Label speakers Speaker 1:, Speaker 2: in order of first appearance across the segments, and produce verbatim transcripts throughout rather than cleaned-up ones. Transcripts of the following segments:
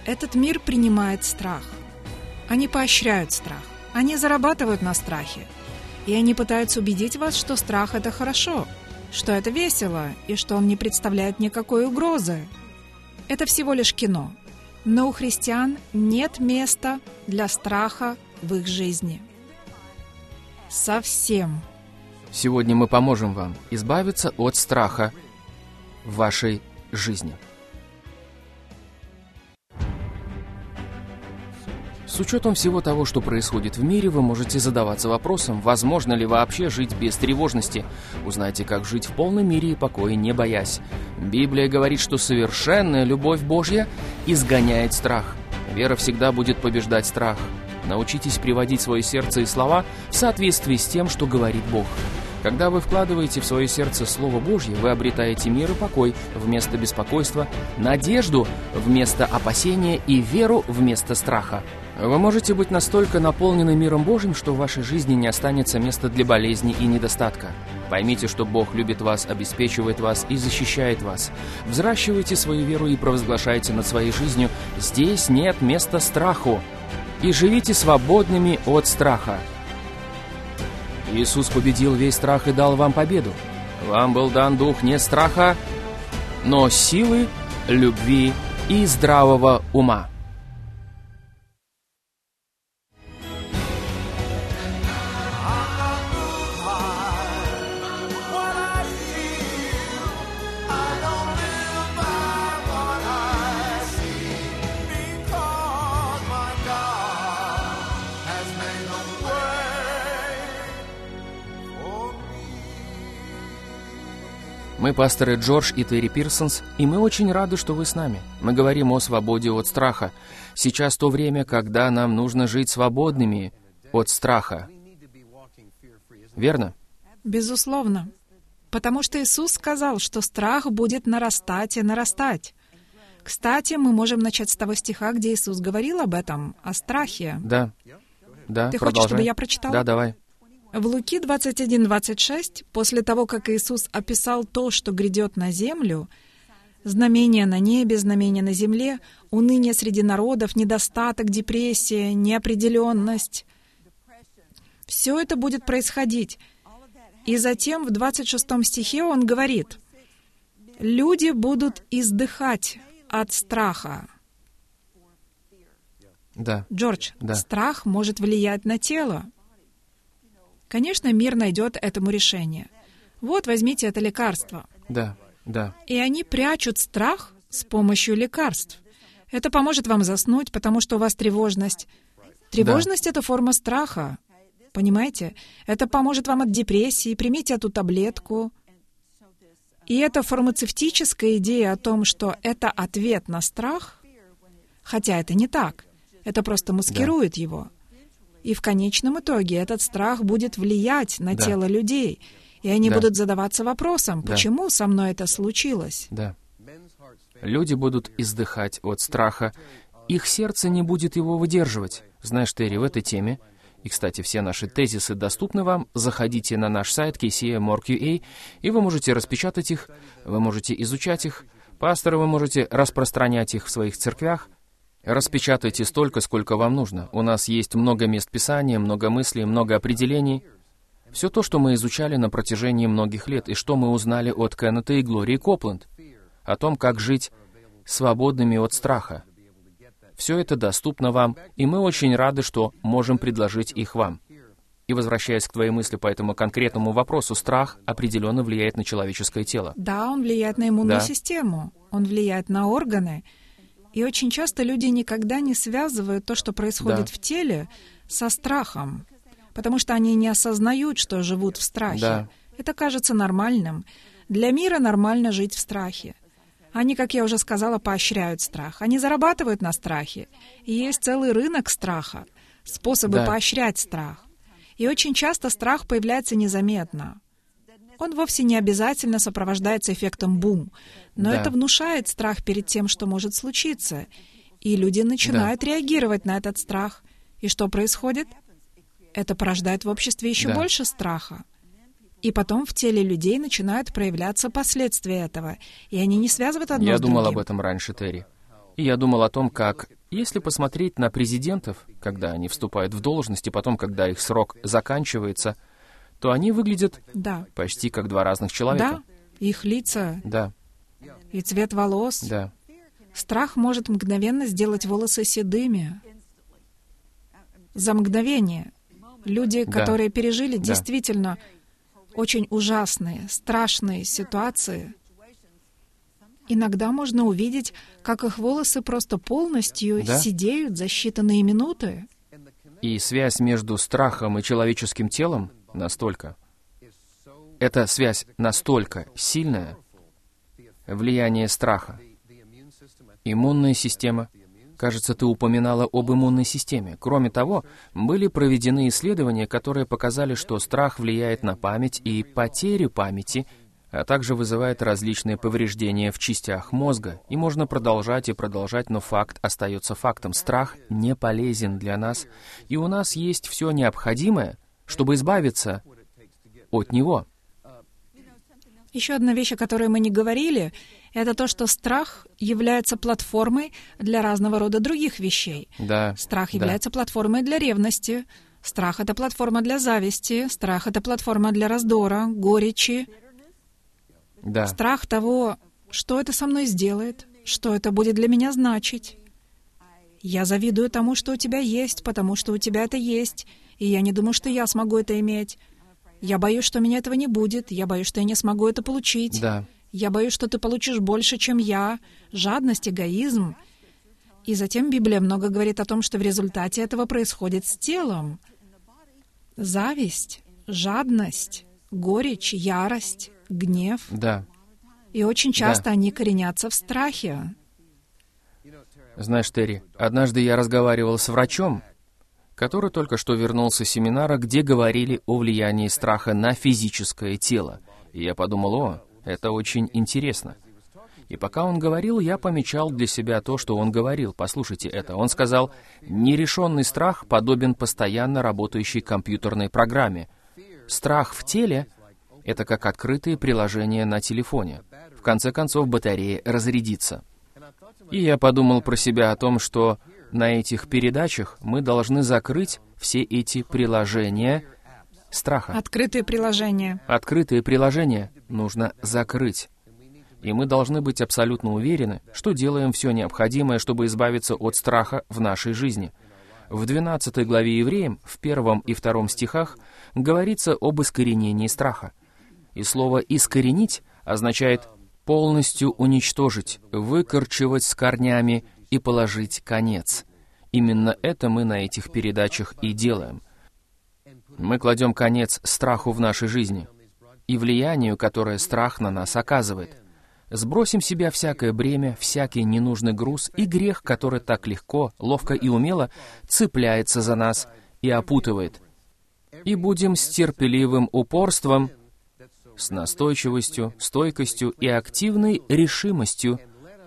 Speaker 1: Этот мир принимает страх. Они поощряют страх. Они зарабатывают на страхе. И они пытаются убедить вас, что страх — это хорошо, что это весело, и что он не представляет никакой угрозы. Это всего лишь кино. Но у христиан нет места для страха в их жизни. Совсем.
Speaker 2: Сегодня мы поможем вам избавиться от страха в вашей жизни. С учетом всего того, что происходит в мире, вы можете задаваться вопросом, возможно ли вообще жить без тревожности. Узнайте, как жить в полном мире и покое, не боясь. Библия говорит, что совершенная любовь Божья изгоняет страх. Вера всегда будет побеждать страх. Научитесь приводить свое сердце и слова в соответствии с тем, что говорит Бог. Когда вы вкладываете в свое сердце Слово Божье, вы обретаете мир и покой вместо беспокойства, надежду вместо опасения и веру вместо страха. Вы можете быть настолько наполнены миром Божьим, что в вашей жизни не останется места для болезни и недостатка. Поймите, что Бог любит вас, обеспечивает вас и защищает вас. Взращивайте свою веру и провозглашайте над своей жизнью: здесь нет места страху. И живите свободными от страха. Иисус победил весь страх и дал вам победу. Вам был дан дух не страха, но силы, любви и здравого ума. Мы пасторы Джордж и Терри Пирсонс, и мы очень рады, что вы с нами. Мы говорим о свободе от страха. Сейчас то время, когда нам нужно жить свободными от страха. Верно?
Speaker 1: Безусловно. Потому что Иисус сказал, что страх будет нарастать и нарастать. Кстати, мы можем начать с того стиха, где Иисус говорил об этом, о страхе.
Speaker 2: Да. Да,
Speaker 1: Ты
Speaker 2: продолжай.
Speaker 1: хочешь, чтобы я прочитала?
Speaker 2: Да, давай.
Speaker 1: В Луки двадцать один двадцать шесть, после того, как Иисус описал то, что грядет на землю, знамения на небе, знамения на земле, уныние среди народов, недостаток, депрессия, неопределенность, все это будет происходить. И затем в двадцать шестом стихе он говорит: «Люди будут издыхать от страха».
Speaker 2: Да.
Speaker 1: Джордж,
Speaker 2: Да.
Speaker 1: страх может влиять на тело. Конечно, мир найдет этому решение. Вот, возьмите это лекарство.
Speaker 2: Да, да.
Speaker 1: И они прячут страх с помощью лекарств. Это поможет вам заснуть, потому что у вас тревожность. Тревожность — это форма страха. Понимаете? Это поможет вам от депрессии. Примите эту таблетку. И эта фармацевтическая идея о том, что это ответ на страх, хотя это не так. Это просто маскирует да. его. И в конечном итоге этот страх будет влиять на
Speaker 2: да.
Speaker 1: тело людей. И они
Speaker 2: да.
Speaker 1: будут задаваться вопросом,
Speaker 2: да.
Speaker 1: почему со мной это случилось?
Speaker 2: Да. Люди будут издыхать от страха. Их сердце не будет его выдерживать. Знаешь, Терри, в этой теме, и, кстати, все наши тезисы доступны вам, заходите на наш сайт кей си эм точка орг точка ю а, и вы можете распечатать их, вы можете изучать их. Пасторы, вы можете распространять их в своих церквях. Распечатайте столько, сколько вам нужно. У нас есть много мест Писания, много мыслей, много определений. Все то, что мы изучали на протяжении многих лет, и что мы узнали от Кеннета и Глории Копленд, о том, как жить свободными от страха. Все это доступно вам, и мы очень рады, что можем предложить их вам. И возвращаясь к твоей мысли по этому конкретному вопросу, страх определенно влияет на человеческое тело.
Speaker 1: Да, он влияет на иммунную
Speaker 2: да.
Speaker 1: систему, он влияет на органы. И очень часто люди никогда не связывают то, что происходит
Speaker 2: да.
Speaker 1: в теле, со страхом, потому что они не осознают, что живут в страхе.
Speaker 2: Да.
Speaker 1: Это кажется нормальным. Для мира нормально жить в страхе. Они, как я уже сказала, поощряют страх. Они зарабатывают на страхе. И есть целый рынок страха, способы
Speaker 2: да.
Speaker 1: поощрять страх. И очень часто страх появляется незаметно. Он вовсе не обязательно сопровождается эффектом «бум», но
Speaker 2: да.
Speaker 1: это внушает страх перед тем, что может случиться. И люди начинают
Speaker 2: да.
Speaker 1: реагировать на этот страх. И что происходит? Это порождает в обществе еще
Speaker 2: да.
Speaker 1: больше страха. И потом в теле людей начинают проявляться последствия этого. И они не связывают одно
Speaker 2: Я
Speaker 1: с
Speaker 2: думал
Speaker 1: другим.
Speaker 2: об этом раньше, Терри. И я думал о том, как, если посмотреть на президентов, когда они вступают в должность, и потом, когда их срок заканчивается, то они выглядят
Speaker 1: Да.
Speaker 2: почти как два разных человека.
Speaker 1: Да, их лица
Speaker 2: Да,
Speaker 1: и цвет волос.
Speaker 2: да,
Speaker 1: Страх может мгновенно сделать волосы седыми. За мгновение. Люди,
Speaker 2: Да.
Speaker 1: которые пережили
Speaker 2: Да.
Speaker 1: действительно очень ужасные, страшные ситуации, иногда можно увидеть, как их волосы просто полностью
Speaker 2: Да.
Speaker 1: сидеют за считанные минуты.
Speaker 2: И связь между страхом и человеческим телом настолько... Эта связь настолько сильная, влияние страха. Иммунная система. Кажется, ты упоминала об иммунной системе. Кроме того, были проведены исследования, которые показали, что страх влияет на память и потерю памяти, а также вызывает различные повреждения в частях мозга. И можно продолжать и продолжать, но факт остается фактом. Страх не полезен для нас, и у нас есть все необходимое, чтобы избавиться от него.
Speaker 1: Еще одна вещь, о которой мы не говорили, это то, что страх является платформой для разного рода других вещей.
Speaker 2: Да.
Speaker 1: Страх
Speaker 2: да.
Speaker 1: является платформой для ревности. Страх — это платформа для зависти. Страх — это платформа для раздора, горечи.
Speaker 2: Да.
Speaker 1: Страх того, что это со мной сделает, что это будет для меня значить. Я завидую тому, что у тебя есть, потому что у тебя это есть, и я не думаю, что я смогу это иметь. Я боюсь, что у меня этого не будет, я боюсь, что я не смогу это получить.
Speaker 2: Да.
Speaker 1: Я боюсь, что ты получишь больше, чем я. Жадность, эгоизм. И затем Библия много говорит о том, что в результате этого происходит с телом. Зависть, жадность, горечь, ярость, гнев.
Speaker 2: Да.
Speaker 1: И очень часто
Speaker 2: Да.
Speaker 1: они коренятся в страхе.
Speaker 2: Знаешь, Терри, однажды я разговаривал с врачом, который только что вернулся с семинара, где говорили о влиянии страха на физическое тело. И я подумал, о, это очень интересно. И пока он говорил, я помечал для себя то, что он говорил. Послушайте это. Он сказал, нерешенный страх подобен постоянно работающей компьютерной программе. Страх в теле — это как открытые приложения на телефоне. В конце концов, батарея разрядится. И я подумал про себя о том, что на этих передачах мы должны закрыть все эти приложения страха.
Speaker 1: Открытые приложения.
Speaker 2: Открытые приложения нужно закрыть. И мы должны быть абсолютно уверены, что делаем все необходимое, чтобы избавиться от страха в нашей жизни. В двенадцатой главе Евреям, в первом и втором стихах, говорится об искоренении страха. И слово «искоренить» означает полностью уничтожить, выкорчевать с корнями и положить конец. Именно это мы на этих передачах и делаем. Мы кладем конец страху в нашей жизни и влиянию, которое страх на нас оказывает. Сбросим с себя всякое бремя, всякий ненужный груз и грех, который так легко, ловко и умело цепляется за нас и опутывает. И будем с терпеливым упорством, с настойчивостью, стойкостью и активной решимостью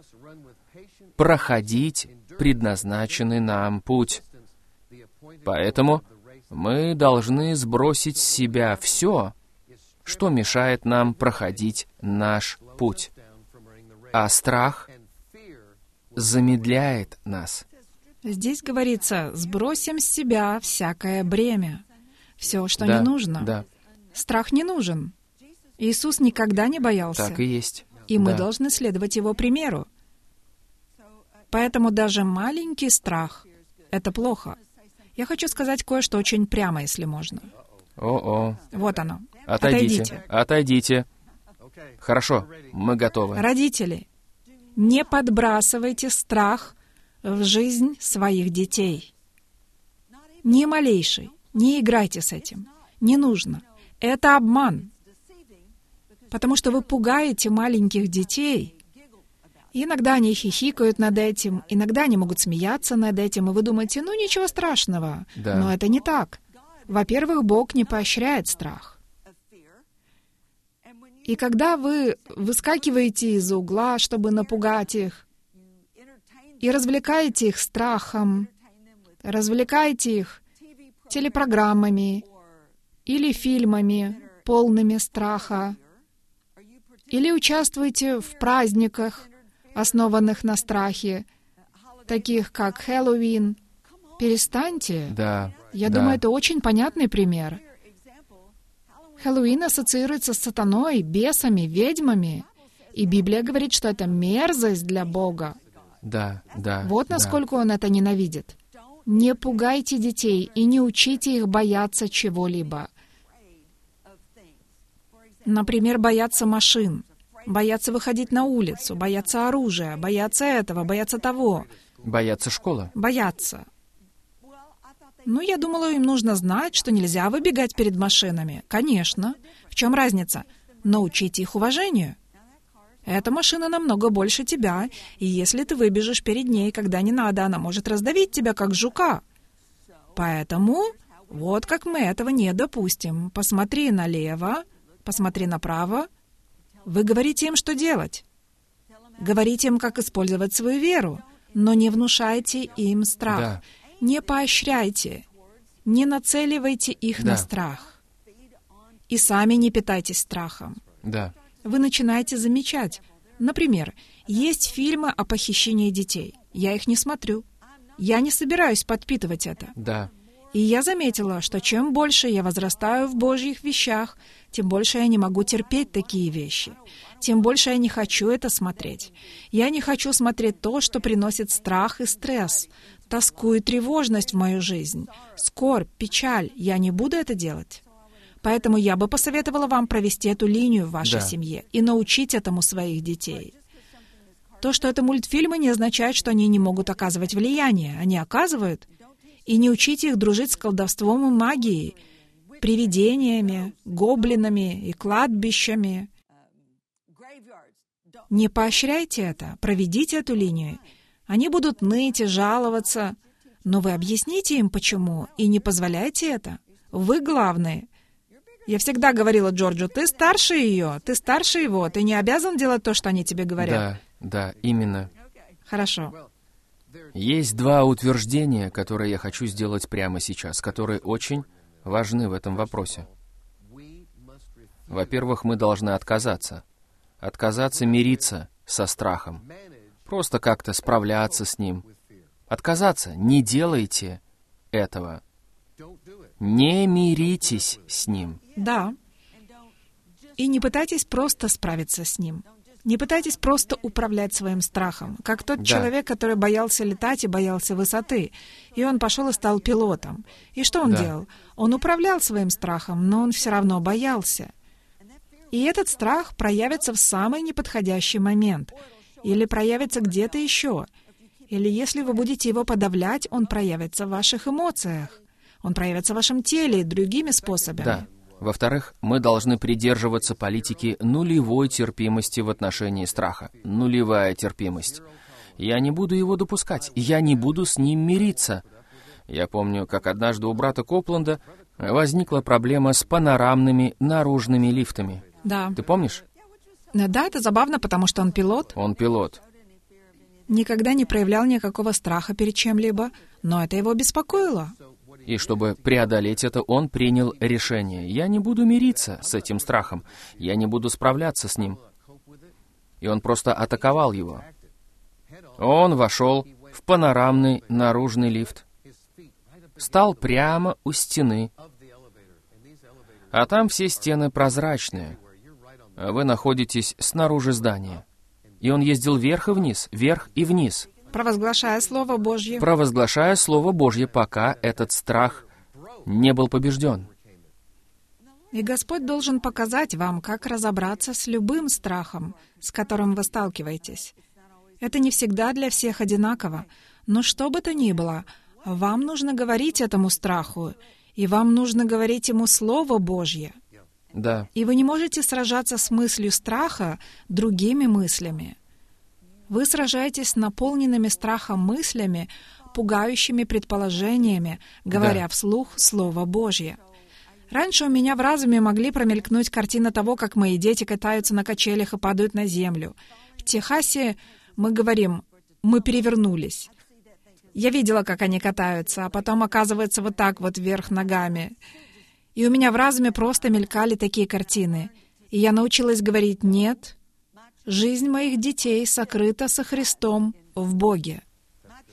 Speaker 2: проходить предназначенный нам путь. Поэтому мы должны сбросить с себя все, что мешает нам проходить наш путь. А страх замедляет нас.
Speaker 1: Здесь говорится, сбросим с себя всякое бремя. Все, что
Speaker 2: Да,
Speaker 1: не нужно.
Speaker 2: да.
Speaker 1: Страх не нужен. Иисус никогда не боялся.
Speaker 2: Так и есть.
Speaker 1: И мы
Speaker 2: Да.
Speaker 1: должны следовать Его примеру. Поэтому даже маленький страх — это плохо. Я хочу сказать кое-что очень прямо, если можно.
Speaker 2: О-о.
Speaker 1: Вот оно.
Speaker 2: Отойдите. Отойдите. Хорошо, мы готовы.
Speaker 1: Родители, не подбрасывайте страх в жизнь своих детей. Ни малейший. Не играйте с этим. Не нужно. Это обман. Потому что вы пугаете маленьких детей. И иногда они хихикают над этим, иногда они могут смеяться над этим, и вы думаете, ну ничего страшного.
Speaker 2: Да.
Speaker 1: Но это не так. Во-первых, Бог не поощряет страх. И когда вы выскакиваете из угла, чтобы напугать их, и развлекаете их страхом, развлекаете их телепрограммами или фильмами, полными страха, или участвуете в праздниках, основанных на страхе, таких как Хэллоуин. Перестаньте.
Speaker 2: Да.
Speaker 1: Я
Speaker 2: да.
Speaker 1: думаю, это очень понятный пример. Хэллоуин ассоциируется с сатаной, бесами, ведьмами. И Библия говорит, что это мерзость для Бога.
Speaker 2: Да, да.
Speaker 1: Вот
Speaker 2: да.
Speaker 1: насколько Он это ненавидит. Не пугайте детей и не учите их бояться чего-либо. Например, бояться машин, бояться выходить на улицу, бояться оружия, бояться этого, бояться того.
Speaker 2: Бояться школы.
Speaker 1: Бояться. Ну, я думала, им нужно знать, что нельзя выбегать перед машинами. Конечно. В чем разница? Научите их уважению. Эта машина намного больше тебя, и если ты выбежишь перед ней, когда не надо, она может раздавить тебя, как жука. Поэтому вот как мы этого не допустим. Посмотри налево, посмотри направо. Вы говорите им, что делать. Говорите им, как использовать свою веру, но не внушайте им страх.
Speaker 2: Да.
Speaker 1: Не поощряйте, не нацеливайте их
Speaker 2: Да.
Speaker 1: на страх. И сами не питайтесь страхом.
Speaker 2: Да.
Speaker 1: Вы начинаете замечать. Например, есть фильмы о похищении детей. Я их не смотрю. Я не собираюсь подпитывать это.
Speaker 2: Да.
Speaker 1: И я заметила, что чем больше я возрастаю в Божьих вещах, тем больше я не могу терпеть такие вещи. Тем больше я не хочу это смотреть. Я не хочу смотреть то, что приносит страх и стресс, тоску и тревожность в мою жизнь, скорбь, печаль. Я не буду это делать. Поэтому я бы посоветовала вам провести эту линию в вашей
Speaker 2: Да.
Speaker 1: семье и научить этому своих детей. То, что это мультфильмы, не означает, что они не могут оказывать влияние. Они оказывают. И не учите их дружить с колдовством и магией, привидениями, гоблинами и кладбищами. Не поощряйте это, проведите эту линию. Они будут ныть и жаловаться, но вы объясните им, почему, и не позволяйте это. Вы главные. Я всегда говорила Джорджу, ты старше ее, ты старше его, ты не обязан делать то, что они тебе говорят.
Speaker 2: Да, да, именно.
Speaker 1: Хорошо.
Speaker 2: Есть два утверждения, которые я хочу сделать прямо сейчас, которые очень важны в этом вопросе. Во-первых, мы должны отказаться. Отказаться мириться со страхом. Просто как-то справляться с ним. Отказаться. Не делайте этого. Не миритесь с ним.
Speaker 1: Да. И не пытайтесь просто справиться с ним. Не пытайтесь просто управлять своим страхом, как тот
Speaker 2: Да.
Speaker 1: человек, который боялся летать и боялся высоты. И он пошел и стал пилотом. И что он
Speaker 2: Да.
Speaker 1: делал? Он управлял своим страхом, но он все равно боялся. И этот страх проявится в самый неподходящий момент. Или проявится где-то еще. Или если вы будете его подавлять, он проявится в ваших эмоциях. Он проявится в вашем теле и другими способами.
Speaker 2: Да. Во-вторых, мы должны придерживаться политики нулевой терпимости в отношении страха. Нулевая терпимость. Я не буду его допускать. Я не буду с ним мириться. Я помню, как однажды у брата Копленда возникла проблема с панорамными наружными лифтами.
Speaker 1: Да.
Speaker 2: Ты помнишь?
Speaker 1: Да, это забавно, потому что он пилот.
Speaker 2: Он пилот.
Speaker 1: Никогда не проявлял никакого страха перед чем-либо, но это его беспокоило.
Speaker 2: И чтобы преодолеть это, он принял решение. Я не буду мириться с этим страхом. Я не буду справляться с ним. И он просто атаковал его. Он вошел в панорамный наружный лифт. Стал прямо у стены. А там все стены прозрачные. А вы находитесь снаружи здания. И он ездил вверх и вниз, вверх и вниз,
Speaker 1: Провозглашая Слово Божье.
Speaker 2: провозглашая Слово Божье, пока этот страх не был побежден.
Speaker 1: И Господь должен показать вам, как разобраться с любым страхом, с которым вы сталкиваетесь. Это не всегда для всех одинаково, но что бы то ни было, вам нужно говорить этому страху, и вам нужно говорить ему Слово Божье.
Speaker 2: Да,
Speaker 1: И вы не можете сражаться с мыслью страха другими мыслями. Вы сражаетесь с наполненными страхом мыслями, пугающими предположениями, говоря
Speaker 2: Да.
Speaker 1: вслух Слово Божье. Раньше у меня в разуме могли промелькнуть картины того, как мои дети катаются на качелях и падают на землю. В Техасе мы говорим «мы перевернулись». Я видела, как они катаются, а потом оказывается вот так вот вверх ногами. И у меня в разуме просто мелькали такие картины. И я научилась говорить «нет». Жизнь моих детей сокрыта со Христом в Боге.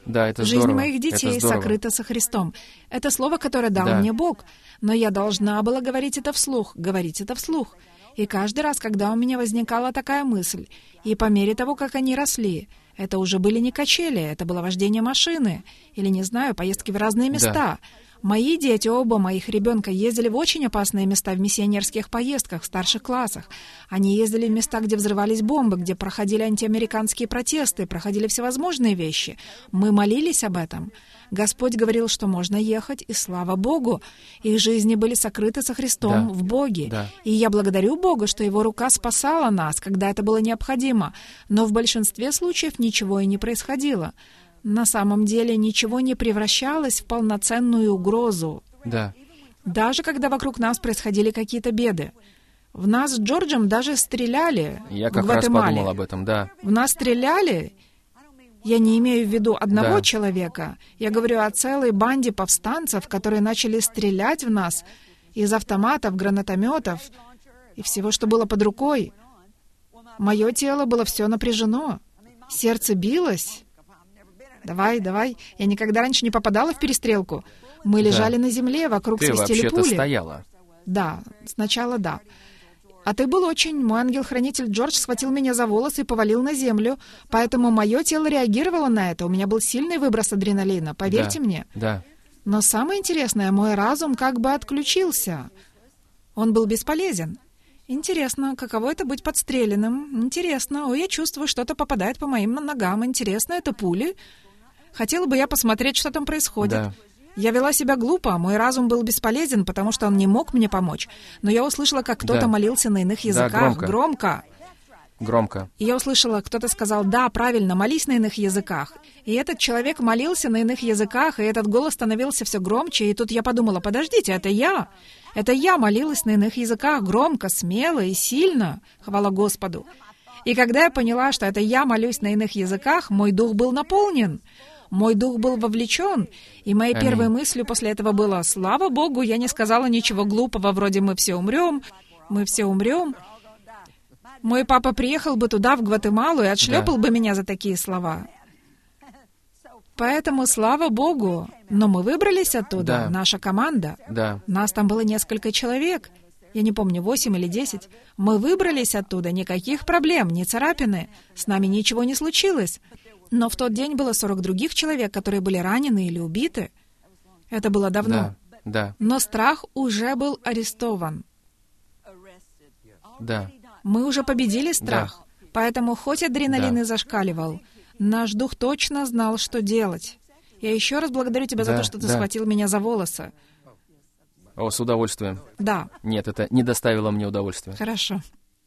Speaker 2: Да, это
Speaker 1: Жизнь
Speaker 2: здорово.
Speaker 1: моих детей сокрыта со Христом. Это слово, которое дал
Speaker 2: Да.
Speaker 1: мне Бог. Но я должна была говорить это вслух, говорить это вслух. И каждый раз, когда у меня возникала такая мысль, и по мере того, как они росли, это уже были не качели, это было вождение машины, или, не знаю, поездки в разные места.
Speaker 2: Да.
Speaker 1: Мои дети, оба моих ребенка, ездили в очень опасные места в миссионерских поездках, в старших классах. Они ездили в места, где взрывались бомбы, где проходили антиамериканские протесты, проходили всевозможные вещи. Мы молились об этом. Господь говорил, что можно ехать, и слава Богу, их жизни были сокрыты со Христом
Speaker 2: Да.
Speaker 1: в Боге.
Speaker 2: Да.
Speaker 1: И я благодарю Бога, что Его рука спасала нас, когда это было необходимо. Но в большинстве случаев ничего и не происходило. На самом деле ничего не превращалось в полноценную угрозу.
Speaker 2: Да.
Speaker 1: Даже когда вокруг нас происходили какие-то беды. В нас с Джорджем даже стреляли
Speaker 2: Я
Speaker 1: в
Speaker 2: как раз
Speaker 1: Гватемале.
Speaker 2: подумал об этом, да.
Speaker 1: В нас стреляли. Я не имею в виду одного
Speaker 2: Да.
Speaker 1: человека. Я говорю о целой банде повстанцев, которые начали стрелять в нас из автоматов, гранатометов и всего, что было под рукой. Мое тело было все напряжено. Сердце билось. Давай, давай. Я никогда раньше не попадала в перестрелку. Мы
Speaker 2: Да.
Speaker 1: лежали на земле, вокруг
Speaker 2: Ты
Speaker 1: свистели
Speaker 2: вообще-то
Speaker 1: пули.
Speaker 2: стояла.
Speaker 1: Да, сначала да. А ты был очень... Мой ангел-хранитель Джордж схватил меня за волосы и повалил на землю, поэтому мое тело реагировало на это. У меня был сильный выброс адреналина, поверьте
Speaker 2: Да.
Speaker 1: мне.
Speaker 2: Да.
Speaker 1: Но самое интересное, мой разум как бы отключился. Он был бесполезен. Интересно, каково это быть подстреленным? Интересно. О, я чувствую, что-то попадает по моим ногам. Интересно, это пули? Хотела бы я посмотреть, что там происходит.
Speaker 2: Да.
Speaker 1: Я вела себя глупо, мой разум был бесполезен, потому что он не мог мне помочь. Но я услышала, как кто-то
Speaker 2: Да.
Speaker 1: молился на иных языках.
Speaker 2: громко.
Speaker 1: Громко.
Speaker 2: Громко.
Speaker 1: И я услышала, кто-то сказал: «Да, правильно, молись на иных языках». И этот человек молился на иных языках, и этот голос становился все громче. И тут я подумала: подождите, это я. Это я молилась на иных языках громко, смело и сильно. Хвала Господу. И когда я поняла, что это я молюсь на иных языках, мой дух был наполнен. Мой дух был вовлечен, и моей
Speaker 2: Аминь.
Speaker 1: первой мыслью после этого было: слава Богу, я не сказала ничего глупого, вроде «мы все умрем», «мы все умрем». Мой папа приехал бы туда, в Гватемалу, и отшлепал
Speaker 2: Да.
Speaker 1: бы меня за такие слова. Поэтому слава Богу. Но мы выбрались оттуда,
Speaker 2: Да.
Speaker 1: наша команда.
Speaker 2: Да.
Speaker 1: Нас там было несколько человек. Я не помню, восемь или десять. Мы выбрались оттуда, никаких проблем, ни царапины. С нами ничего не случилось. Но в тот день было сорок других человек, которые были ранены или убиты. Это было давно.
Speaker 2: Да. Да.
Speaker 1: Но страх уже был арестован.
Speaker 2: Да.
Speaker 1: Мы уже победили страх. Поэтому хоть адреналин
Speaker 2: Да.
Speaker 1: и зашкаливал, наш дух точно знал, что делать. Я еще раз благодарю тебя за
Speaker 2: Да,
Speaker 1: то, что ты
Speaker 2: да.
Speaker 1: схватил меня за волосы.
Speaker 2: О, с удовольствием.
Speaker 1: Да,
Speaker 2: Нет, это не доставило мне удовольствия.
Speaker 1: хорошо.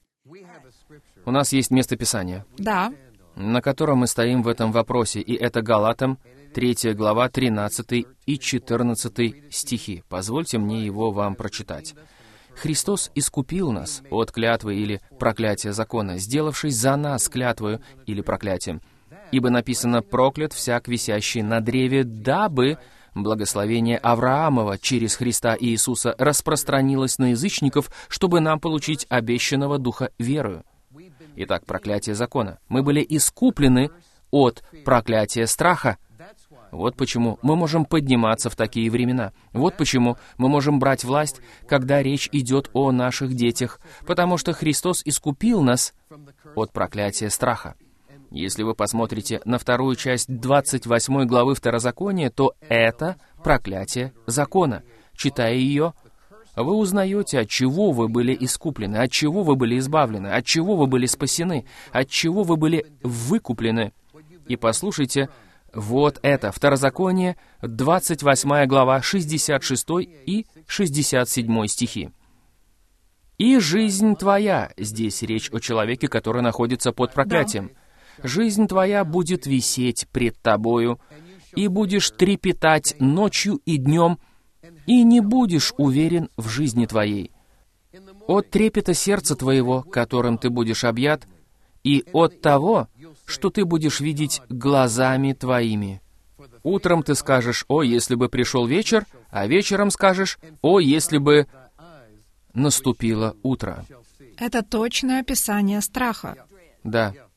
Speaker 2: У нас есть место Писания,
Speaker 1: Да,
Speaker 2: на котором мы стоим в этом вопросе, и это Галатам, третья глава, тринадцатый и четырнадцатый стихи. Позвольте мне его вам прочитать. «Христос искупил нас от клятвы или проклятия закона, сделавшись за нас клятвою или проклятием. Ибо написано: проклят всяк, висящий на древе, дабы благословение Авраамова через Христа Иисуса распространилось на язычников, чтобы нам получить обещанного духа верою». Итак, проклятие закона. Мы были искуплены от проклятия страха. Вот почему мы можем подниматься в такие времена. Вот почему мы можем брать власть, когда речь идет о наших детях, потому что Христос искупил нас от проклятия страха. Если вы посмотрите на вторую часть двадцать восьмой главы Второзакония, то это проклятие закона. Читая ее, вы узнаете, от чего вы были искуплены, от чего вы были избавлены, от чего вы были спасены, от чего вы были выкуплены. И послушайте, вот это, Второзаконие, двадцать восьмая глава, шестьдесят шестой и шестьдесят седьмой стихи. «И жизнь твоя», здесь речь о человеке, который находится под проклятием, «жизнь твоя будет висеть пред тобою, и будешь трепетать ночью и днем, и не будешь уверен в жизни твоей. От трепета сердца твоего, которым ты будешь объят, и от того, что ты будешь видеть глазами твоими. Утром ты скажешь: «О, если бы пришел вечер», а вечером скажешь: «О, если бы наступило утро».
Speaker 1: это точное описание страха.
Speaker 2: Да,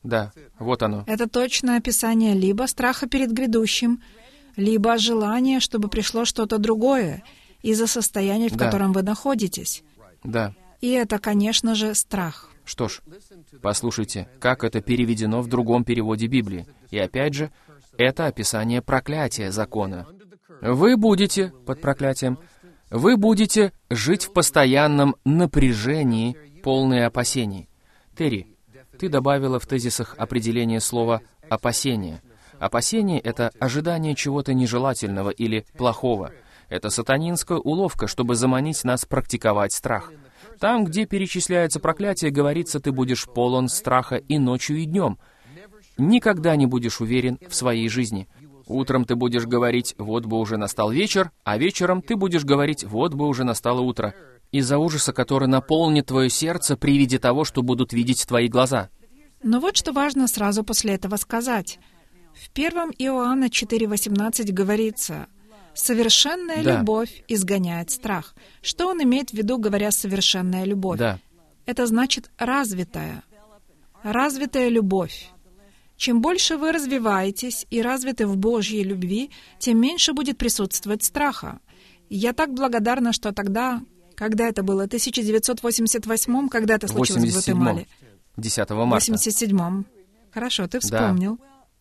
Speaker 2: Да, вот оно.
Speaker 1: Это точное описание либо страха перед грядущим, либо желания, чтобы пришло что-то другое из-за состояния, в
Speaker 2: Да.
Speaker 1: котором вы находитесь.
Speaker 2: Да.
Speaker 1: И это, конечно же, страх.
Speaker 2: Что ж, послушайте, как это переведено в другом переводе Библии. И опять же, это описание проклятия закона. Вы будете, под проклятием, вы будете жить в постоянном напряжении, полные опасений. Терри, ты добавила в тезисах определение слова «опасение». Опасение — это ожидание чего-то нежелательного или плохого. Это сатанинская уловка, чтобы заманить нас практиковать страх. Там, где перечисляется проклятие, говорится, ты будешь полон страха и ночью, и днем. Никогда не будешь уверен в своей жизни. Утром ты будешь говорить «вот бы уже настал вечер», а вечером ты будешь говорить «вот бы уже настало утро», из-за ужаса, который наполнит твое сердце при виде того, что будут видеть твои глаза.
Speaker 1: Но вот что важно сразу после этого сказать. В первом Иоанна четыре восемнадцать говорится: «Совершенная
Speaker 2: Да.
Speaker 1: любовь изгоняет страх». Что он имеет в виду, говоря «совершенная любовь»?
Speaker 2: Да,
Speaker 1: Это значит «развитая». Развитая любовь. Чем больше вы развиваетесь и развиты в Божьей любви, тем меньше будет присутствовать страха. И я так благодарна, что тогда, когда это было, в тысяча девятьсот восемьдесят восьмом, когда это
Speaker 2: в
Speaker 1: случилось в
Speaker 2: восемьдесят седьмом,
Speaker 1: Гватемале?
Speaker 2: десятого
Speaker 1: В
Speaker 2: марта.
Speaker 1: восемьдесят седьмом. Хорошо, ты вспомнил.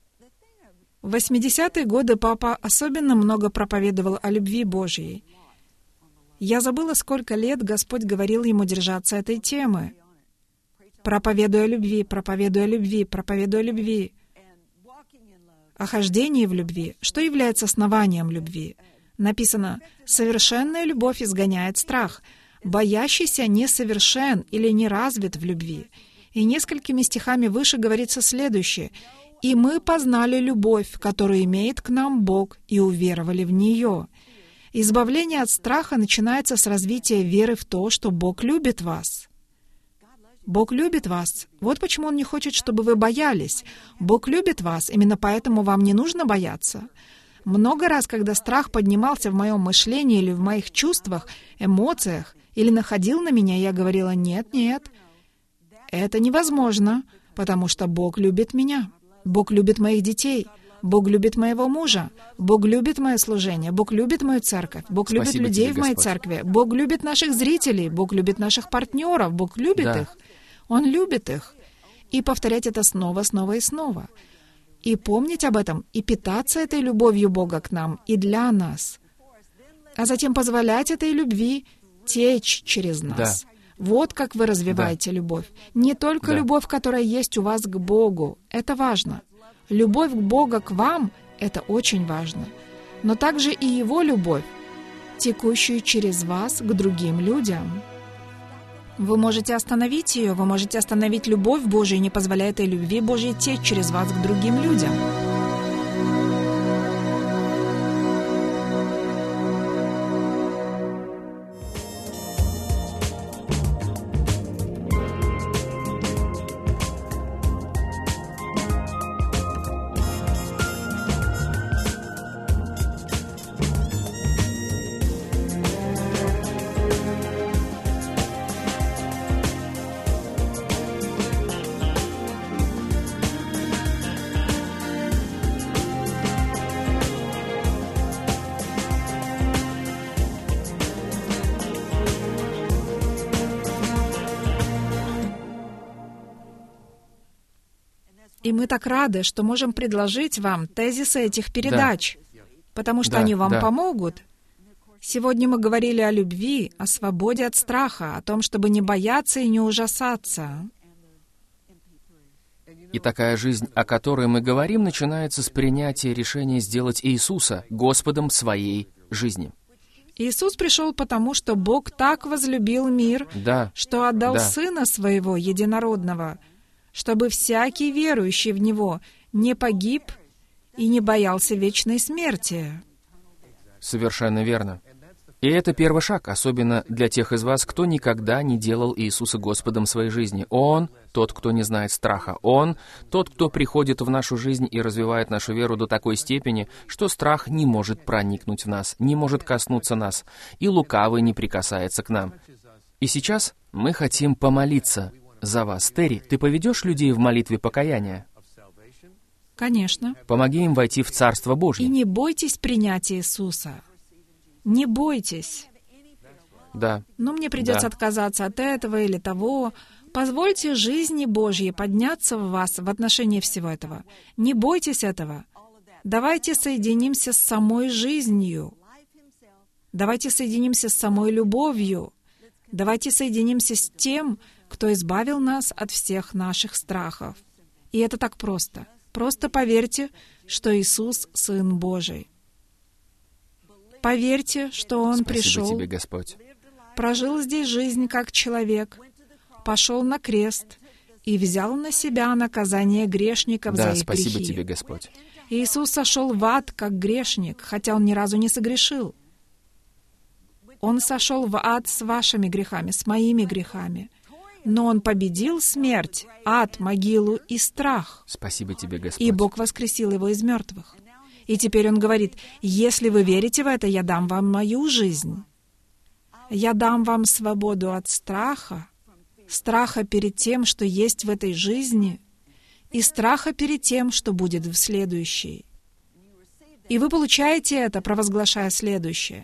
Speaker 1: В восьмидесятые годы папа особенно много проповедовал о любви Божьей. Я забыла, сколько лет Господь говорил ему держаться этой темы. Проповедуя о любви, проповедуя о любви, проповедуя о любви. О хождении в любви. Что является основанием любви? Написано: «Совершенная любовь изгоняет страх. Боящийся несовершен или не развит в любви». И несколькими стихами выше говорится следующее: «И мы познали любовь, которую имеет к нам Бог, и уверовали в нее». Избавление от страха начинается с развития веры в то, что Бог любит вас. Бог любит вас. Вот почему Он не хочет, чтобы вы боялись. Бог любит вас, именно поэтому вам не нужно бояться. Много раз, когда страх поднимался в моем мышлении или в моих чувствах, эмоциях, или находил на меня, я говорила: «Нет, нет, это невозможно, потому что Бог любит меня. Бог любит моих детей. Бог любит моего мужа. Бог любит мое служение. Бог любит мою церковь. Бог
Speaker 2: Спасибо
Speaker 1: любит людей
Speaker 2: тебе,
Speaker 1: в моей
Speaker 2: Господь.
Speaker 1: церкви. Бог любит наших зрителей. Бог любит наших партнеров. Бог любит
Speaker 2: Да.
Speaker 1: их. Он любит их». И повторять это снова, снова и снова. И помнить об этом, и питаться этой любовью Бога к нам и для нас. А затем позволять этой любви течь через нас.
Speaker 2: Да.
Speaker 1: Вот как вы развиваете любовь. Не только
Speaker 2: Да.
Speaker 1: любовь, которая есть у вас к Богу. Это важно. Любовь к Богу к вам — это очень важно. Но также и Его любовь, текущую через вас к другим людям. Вы можете остановить ее, вы можете остановить любовь Божию, не позволяя этой любви Божьей течь через вас к другим людям. И мы так рады, что можем предложить вам тезисы этих передач, потому что
Speaker 2: Да,
Speaker 1: они вам
Speaker 2: да.
Speaker 1: помогут. Сегодня мы говорили о любви, о свободе от страха, о том, чтобы не бояться и не ужасаться.
Speaker 2: И такая жизнь, о которой мы говорим, начинается с принятия решения сделать Иисуса Господом своей жизни.
Speaker 1: Иисус пришел потому, что Бог так возлюбил мир,
Speaker 2: Да,
Speaker 1: что отдал
Speaker 2: да.
Speaker 1: Сына Своего Единородного, чтобы всякий верующий в Него не погиб и не боялся вечной смерти.
Speaker 2: Совершенно верно. И это первый шаг, особенно для тех из вас, кто никогда не делал Иисуса Господом своей жизни. Он — тот, кто не знает страха. Он — тот, кто приходит в нашу жизнь и развивает нашу веру до такой степени, что страх не может проникнуть в нас, не может коснуться нас, и лукавый не прикасается к нам. И сейчас мы хотим помолиться за вас. Терри, ты поведешь людей в молитве покаяния?
Speaker 1: Конечно.
Speaker 2: Помоги им войти в Царство Божье.
Speaker 1: И не бойтесь принять Иисуса. Не бойтесь.
Speaker 2: Да.
Speaker 1: Ну, мне придется
Speaker 2: Да.
Speaker 1: отказаться от этого или того. Позвольте жизни Божьей подняться в вас в отношении всего этого. Не бойтесь этого. Давайте соединимся с самой жизнью. Давайте соединимся с самой любовью. Давайте соединимся с тем, кто избавил нас от всех наших страхов. И это так просто. Просто поверьте, что Иисус — Сын Божий. Поверьте, что Он
Speaker 2: Спасибо
Speaker 1: пришел,
Speaker 2: тебе, Господь.
Speaker 1: прожил здесь жизнь как человек, пошел на крест и взял на себя наказание грешников
Speaker 2: Да,
Speaker 1: за их
Speaker 2: спасибо
Speaker 1: грехи.
Speaker 2: тебе, Господь.
Speaker 1: Иисус сошел в ад как грешник, хотя Он ни разу не согрешил. Он сошел в ад с вашими грехами, с моими грехами. Но Он победил смерть, ад, могилу и страх.
Speaker 2: Спасибо тебе, Господь.
Speaker 1: И Бог воскресил Его из мертвых. И теперь Он говорит: если вы верите в это, я дам вам мою жизнь. Я дам вам свободу от страха, страха перед тем, что есть в этой жизни, и страха перед тем, что будет в следующей. И вы получаете это, провозглашая следующее.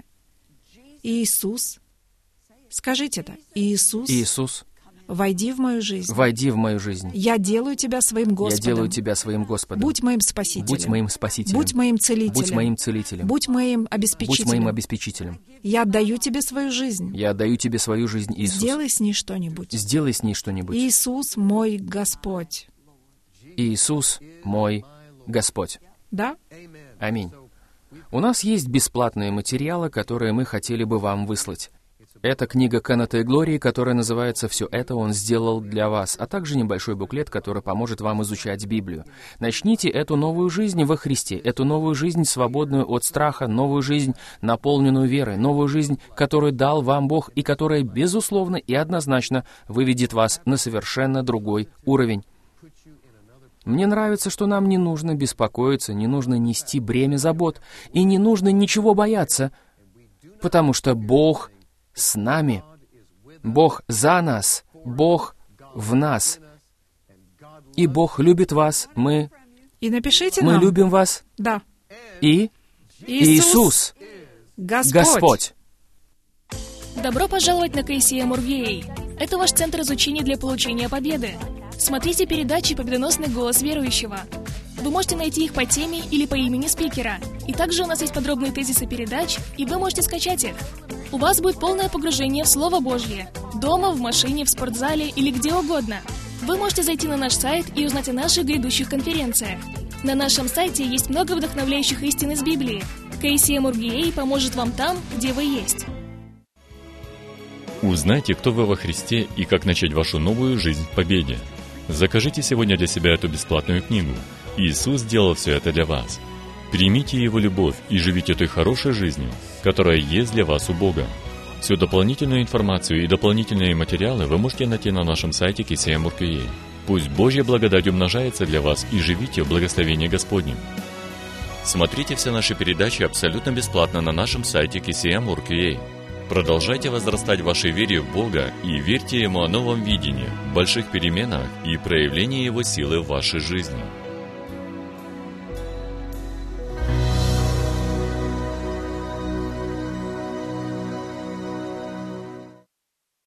Speaker 1: Иисус, скажите это, Иисус,
Speaker 2: Иисус,
Speaker 1: войди в мою жизнь.
Speaker 2: войди в мою жизнь.
Speaker 1: Я делаю Тебя своим Господом.
Speaker 2: Я делаю Тебя своим Господом.
Speaker 1: Будь моим Спасителем.
Speaker 2: Будь моим Спасителем.
Speaker 1: Будь моим Целителем.
Speaker 2: Будь моим Целителем.
Speaker 1: Будь моим Обеспечителем.
Speaker 2: Будь моим Обеспечителем.
Speaker 1: Я отдаю Тебе свою жизнь.
Speaker 2: Я отдаю Тебе свою жизнь, Иисус.
Speaker 1: Сделай с ней что-нибудь.
Speaker 2: Сделай с ней что-нибудь.
Speaker 1: Иисус мой Господь.
Speaker 2: Иисус мой Господь.
Speaker 1: Да?
Speaker 2: Аминь. У нас есть бесплатные материалы, которые мы хотели бы вам выслать. Это книга Кеннета и Глории, которая называется «Все это Он сделал для вас», а также небольшой буклет, который поможет вам изучать Библию. Начните эту новую жизнь во Христе, эту новую жизнь, свободную от страха, новую жизнь, наполненную верой, новую жизнь, которую дал вам Бог и которая, безусловно и однозначно, выведет вас на совершенно другой уровень. Мне нравится, что нам не нужно беспокоиться, не нужно нести бремя забот, и не нужно ничего бояться, потому что Бог с нами, Бог за нас, Бог в нас, и Бог любит вас, мы,
Speaker 1: И напишите
Speaker 2: мы
Speaker 1: нам.
Speaker 2: любим вас,
Speaker 1: Да.
Speaker 2: и Иисус,
Speaker 1: Господь.
Speaker 2: Господь.
Speaker 3: Добро пожаловать на кей си эм точка ю а. Это ваш центр изучения для получения победы. Смотрите передачи «Победоносный голос верующего». Вы можете найти их по теме или по имени спикера. И также у нас есть подробные тезисы передач, и вы можете скачать их. У вас будет полное погружение в Слово Божье. Дома, в машине, в спортзале или где угодно. Вы можете зайти на наш сайт и узнать о наших грядущих конференциях. На нашем сайте есть много вдохновляющих истин из Библии. кей си эм точка ю а поможет вам там, где вы есть.
Speaker 4: Узнайте, кто вы во Христе и как начать вашу новую жизнь в победе. Закажите сегодня для себя эту бесплатную книгу. Иисус сделал все это для вас. Примите Его любовь и живите той хорошей жизнью, которая есть для вас у Бога. Всю дополнительную информацию и дополнительные материалы вы можете найти на нашем сайте кей си эм точка ю а. Пусть Божья благодать умножается для вас и живите в благословении Господнем. Смотрите все наши передачи абсолютно бесплатно на нашем сайте кей си эм точка ю а. Продолжайте возрастать в вашей вере в Бога и верьте Ему о новом видении, больших переменах и проявлении Его силы в вашей жизни.